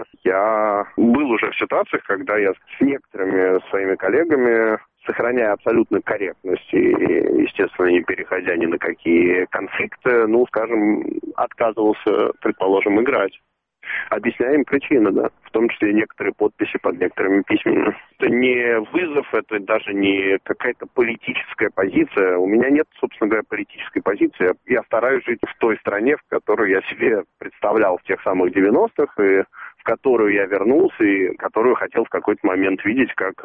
Speaker 5: Я был уже в ситуациях, когда я с некоторыми своими коллегами, сохраняя абсолютную корректность и, естественно, не переходя ни на какие конфликты, ну, скажем, отказывался, предположим, играть. Объясняем причины, да, в том числе и некоторые подписи под некоторыми письмами. Это не вызов, это даже не какая-то политическая позиция. У меня нет, собственно говоря, политической позиции. Я стараюсь жить в той стране, в которую я себе представлял в тех самых девяностых, и в которую я вернулся, и которую хотел в какой-то момент видеть как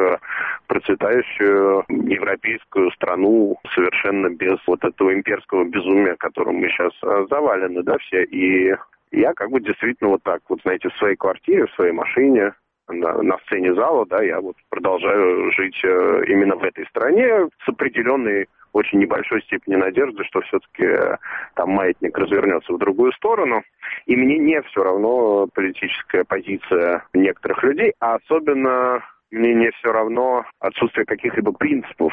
Speaker 5: процветающую европейскую страну совершенно без вот этого имперского безумия, которым мы сейчас завалены, да, все. И я как бы действительно вот так, вот знаете, в своей квартире, в своей машине, на, на сцене зала, да, я вот продолжаю жить э, именно в этой стране с определенной очень небольшой степенью надежды, что все-таки э, там маятник развернется в другую сторону. И мне не все равно политическая позиция некоторых людей, а особенно мне не все равно отсутствие каких-либо принципов.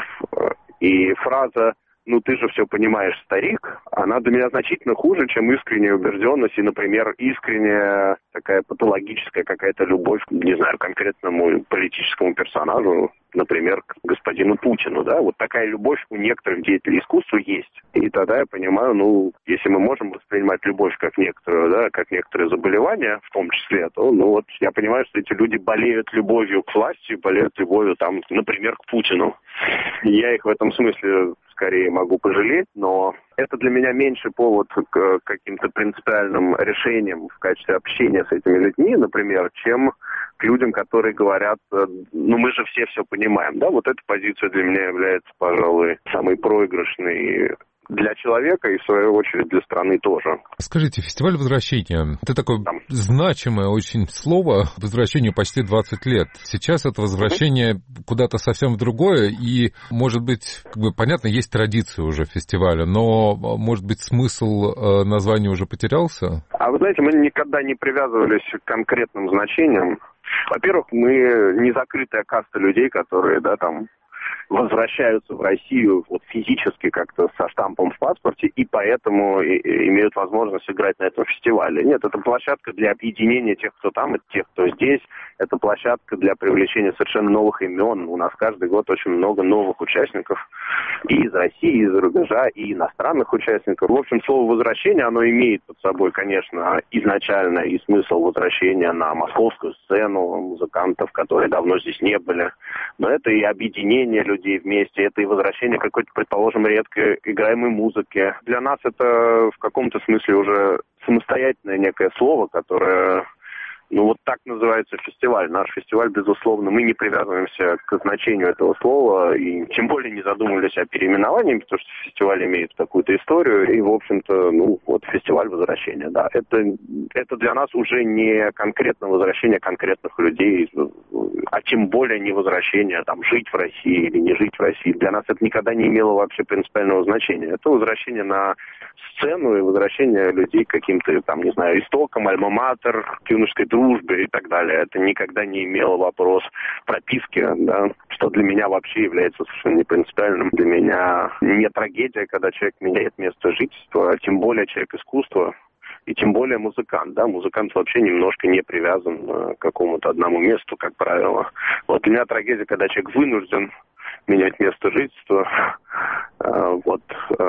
Speaker 5: И фраза «ну ты же все понимаешь, старик», она для меня значительно хуже, чем искренняя убежденность и, например, искренняя такая патологическая какая-то любовь, не знаю, конкретному политическому персонажу, например, к господину Путину, да, вот такая любовь у некоторых деятелей искусства есть. И тогда я понимаю, ну, если мы можем воспринимать любовь как некоторую, да, как некоторые заболевания, в том числе, то, ну, вот я понимаю, что эти люди болеют любовью к власти, болеют любовью, там, например, к Путину. И я их в этом смысле скорее могу пожалеть, но это для меня меньший повод к каким-то принципиальным решениям в качестве общения с этими людьми, например, чем к людям, которые говорят, ну мы же все все понимаем, да, вот эта позиция для меня является, пожалуй, самой проигрышной для человека и, в свою очередь, для страны тоже.
Speaker 1: Скажите, фестиваль возвращения, это такое Там. значимое очень слово, возвращению почти двадцать лет. Сейчас это возвращение mm-hmm. куда-то совсем в другое, и, может быть, как бы, понятно, есть традиция уже фестиваля, но, может быть, смысл э, названия уже потерялся?
Speaker 5: А вы знаете, мы никогда не привязывались к конкретным значениям. Во-первых, мы не закрытая каста людей, которые, да, там, возвращаются в Россию вот физически как-то со штампом в паспорте и поэтому и, и имеют возможность играть на этом фестивале. Нет, это площадка для объединения тех, кто там, и тех, кто здесь. Это площадка для привлечения совершенно новых имен. У нас каждый год очень много новых участников и из России, и из-за рубежа, и иностранных участников. В общем, слово «возвращение», оно имеет под собой, конечно, изначально и смысл возвращения на московскую сцену музыкантов, которые давно здесь не были. Но это и объединение собрание людей вместе, это и возвращение какой-то, предположим, редко играемой музыки. Для нас это в каком-то смысле уже самостоятельное некое слово, которое... Ну, вот так называется фестиваль. Наш фестиваль, безусловно, мы не привязываемся к значению этого слова и тем более не задумывались о переименовании, потому что фестиваль имеет какую-то историю. И, в общем-то, ну, вот фестиваль возвращения, да. Это, это для нас уже не конкретно возвращение конкретных людей, а тем более не возвращение, там, жить в России или не жить в России. Для нас это никогда не имело вообще принципиального значения. Это возвращение на сцену и возвращение людей к каким-то, там, не знаю, истокам, альма-матер, к юношеской дружбе и так далее. Это никогда не имело вопрос прописки, да, что для меня вообще является совершенно не принципиальным. Для меня не трагедия, когда человек меняет место жительства, а тем более человек искусства, и тем более музыкант, да, музыкант вообще немножко не привязан к какому-то одному месту, как правило. Вот для меня трагедия, когда человек вынужден менять место жительства, вот,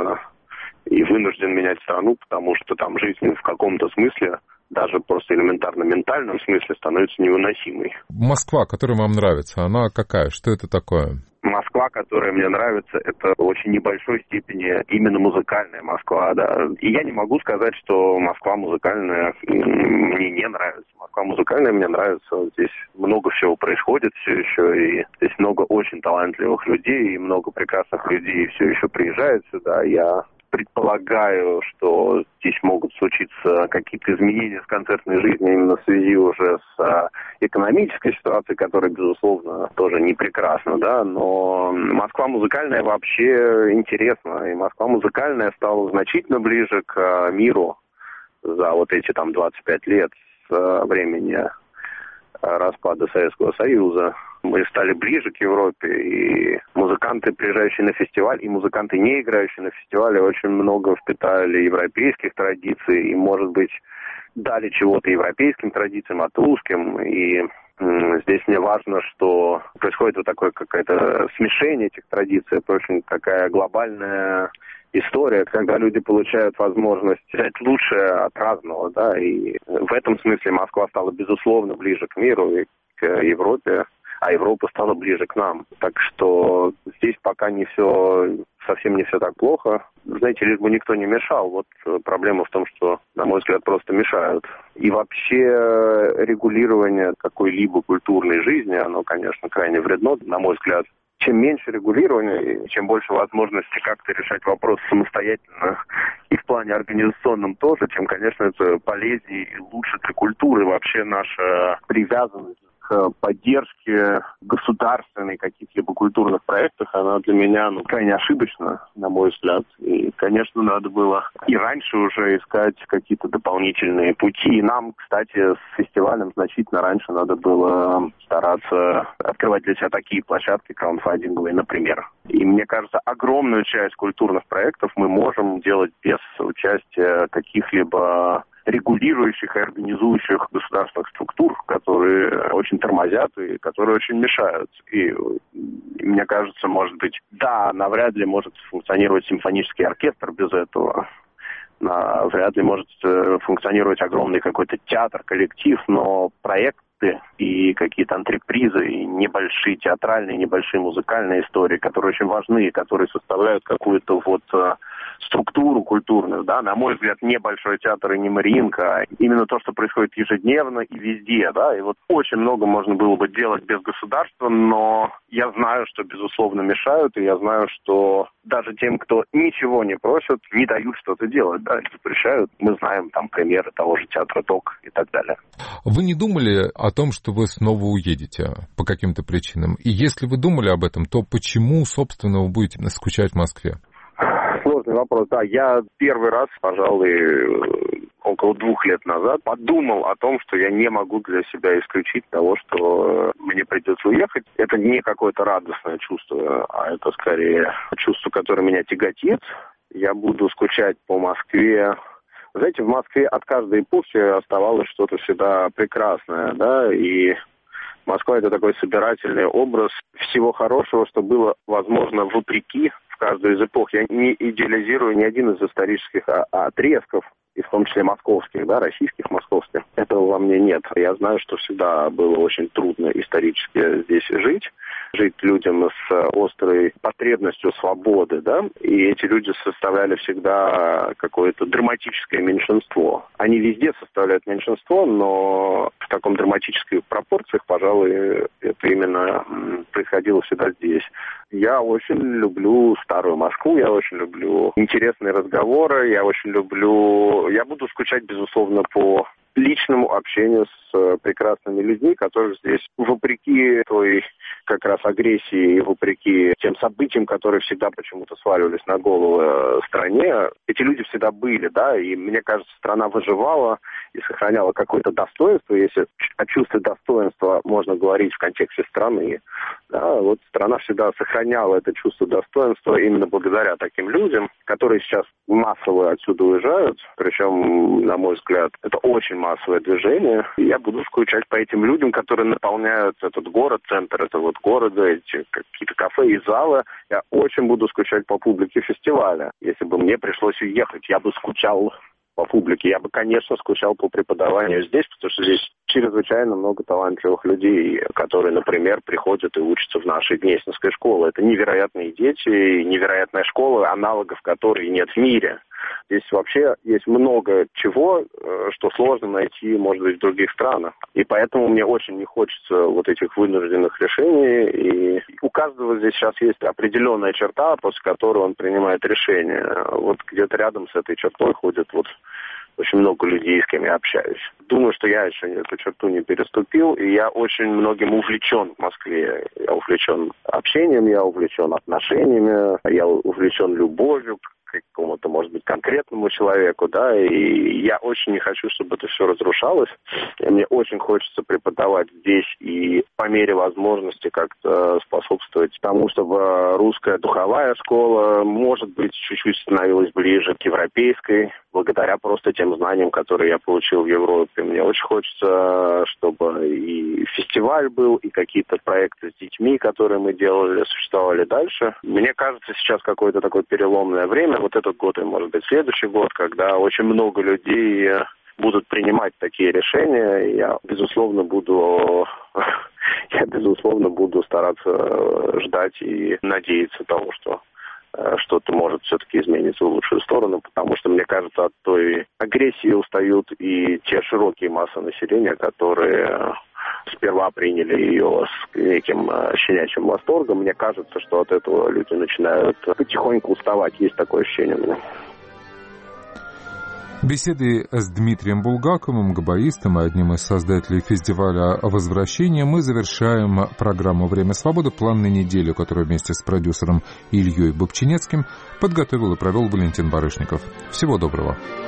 Speaker 5: и вынужден менять страну, потому что там жизнь в каком-то смысле, даже просто элементарно ментальном смысле, становится невыносимой.
Speaker 1: Москва, которая вам нравится, она какая? Что это такое?
Speaker 5: Москва, которая мне нравится, это в очень небольшой степени именно музыкальная Москва, да. И я не могу сказать, что Москва музыкальная мне не нравится. Москва музыкальная мне нравится. Здесь много всего происходит все еще, и здесь много очень талантливых людей, и много прекрасных людей все еще приезжают сюда. Я предполагаю, что здесь могут случиться какие-то изменения в концертной жизни именно в связи уже с экономической ситуацией, которая, безусловно, тоже не прекрасна, да, но Москва музыкальная вообще интересна, и Москва музыкальная стала значительно ближе к миру за вот эти там двадцать пять лет с времени распада Советского Союза. Мы стали ближе к Европе, и музыканты, приезжающие на фестиваль, и музыканты, не играющие на фестивале, очень много впитали европейских традиций, и, может быть, дали чего-то европейским традициям от русским, и м- здесь мне важно, что происходит вот такое какое-то смешение этих традиций, это очень такая глобальная история, когда люди получают возможность взять лучшее от разного, да, и в этом смысле Москва стала, безусловно, ближе к миру и к Европе, а Европа стала ближе к нам. Так что здесь пока не все, совсем не все так плохо. Знаете, лишь бы никто не мешал. Вот проблема в том, что, на мой взгляд, просто мешают. И вообще регулирование какой-либо культурной жизни, оно, конечно, крайне вредно, на мой взгляд. Чем меньше регулирования, чем больше возможности как-то решать вопрос самостоятельно и в плане организационном тоже, тем, конечно, это полезнее и лучше для культуры. Вообще наша привязанность к поддержке государственной каких-либо культурных проектов, она для меня ну, крайне ошибочна, на мой взгляд. И, конечно, надо было и раньше уже искать какие-то дополнительные пути. И нам, кстати, с фестивалем значительно раньше надо было стараться открывать для себя такие площадки краундфандинговые, например. И мне кажется, огромную часть культурных проектов мы можем делать без участия каких-либо регулирующих и организующих государственных структур, которые очень тормозят и которые очень мешают. И мне кажется, может быть, да, навряд ли может функционировать симфонический оркестр без этого. Вряд ли может функционировать огромный какой-то театр, коллектив, но проекты и какие-то антрепризы, и небольшие театральные, небольшие музыкальные истории, которые очень важны, которые составляют какую-то вот структуру культурную, да, на мой взгляд, не Большой театр и не Мариинка, а именно то, что происходит ежедневно и везде, да, и вот очень много можно было бы делать без государства, но я знаю, что, безусловно, мешают, и я знаю, что даже тем, кто ничего не просит, не дают что-то делать, да, и запрещают. Мы знаем там примеры того же театра ТОК и так далее.
Speaker 1: Вы не думали о том, что вы снова уедете по каким-то причинам? И если вы думали об этом, то почему, собственно, вы будете скучать в Москве?
Speaker 5: Сложный вопрос. Да, я первый раз, пожалуй, около двух лет назад подумал о том, что я не могу для себя исключить того, что мне придется уехать. Это не какое-то радостное чувство, а это скорее чувство, которое меня тяготит. Я буду скучать по Москве. Знаете, в Москве от каждой эпохи оставалось что-то всегда прекрасное, да, и Москва — это такой собирательный образ всего хорошего, что было возможно вопреки в каждую из эпох. Я не идеализирую ни один из исторических отрезков, и в том числе московских, да, российских, московских. Этого во мне нет. Я знаю, что всегда было очень трудно исторически здесь жить, жить людям с острой потребностью свободы, да, и эти люди составляли всегда какое-то драматическое меньшинство. Они везде составляют меньшинство, но в таком драматических пропорциях, пожалуй, это именно происходило всегда здесь. Я очень люблю старую Москву, я очень люблю интересные разговоры, я очень люблю... Я буду скучать, безусловно, по личному общению с прекрасными людьми, которых здесь, вопреки той как раз агрессии и вопреки тем событиям, которые всегда почему-то сваливались на голову стране, эти люди всегда были, да, и мне кажется, страна выживала и сохраняла какое-то достоинство, если о чувстве достоинства можно говорить в контексте страны. Да, вот страна всегда сохраняла это чувство достоинства именно благодаря таким людям, которые сейчас массово отсюда уезжают, причем, на мой взгляд, это очень массовое движение. И я буду скучать по этим людям, которые наполняют этот город, центр этого города, эти какие-то кафе и залы. Я очень буду скучать по публике фестиваля. Если бы мне пришлось уехать, я бы скучал по публике. Я бы, конечно, скучал по преподаванию здесь, потому что здесь чрезвычайно много талантливых людей, которые, например, приходят и учатся в нашей Гнесинской школе. Это невероятные дети, невероятная школа, аналогов которой нет в мире. Здесь вообще есть много чего, что сложно найти, может быть, в других странах. И поэтому мне очень не хочется вот этих вынужденных решений. И у каждого здесь сейчас есть определенная черта, после которой он принимает решение. Вот где-то рядом с этой чертой ходят вот очень много людей, с кем я общаюсь. Думаю, что я еще эту черту не переступил, и я очень многим увлечен в Москве. Я увлечен общением, я увлечен отношениями, я увлечен любовью к какому-то, может быть, конкретному человеку, да, и я очень не хочу, чтобы это все разрушалось. И мне очень хочется преподавать здесь и по мере возможности как-то способствовать тому, чтобы русская духовая школа, может быть, чуть-чуть становилась ближе к европейской, благодаря просто тем знаниям, которые я получил в Европе. Мне очень хочется, чтобы и фестиваль был, и какие-то проекты с детьми, которые мы делали, существовали дальше. Мне кажется, сейчас какое-то такое переломное время, вот этот год и, может быть, следующий год, когда очень много людей будут принимать такие решения. Я, безусловно, буду... Я, безусловно, буду стараться ждать и надеяться того, что что-то может все-таки измениться в лучшую сторону, потому что, мне кажется, от той агрессии устают и те широкие массы населения, которые сперва приняли ее с неким щенячьим восторгом. Мне кажется, что от этого люди начинают потихоньку уставать. Есть такое ощущение у меня.
Speaker 1: Беседой с Дмитрием Булгаковым, габаистом и одним из создателей фестиваля «Возвращение» мы завершаем программу «Время свободы», план на неделю, которую вместе с продюсером Ильей Бобчинецким подготовил и провел Валентин Барышников. Всего доброго.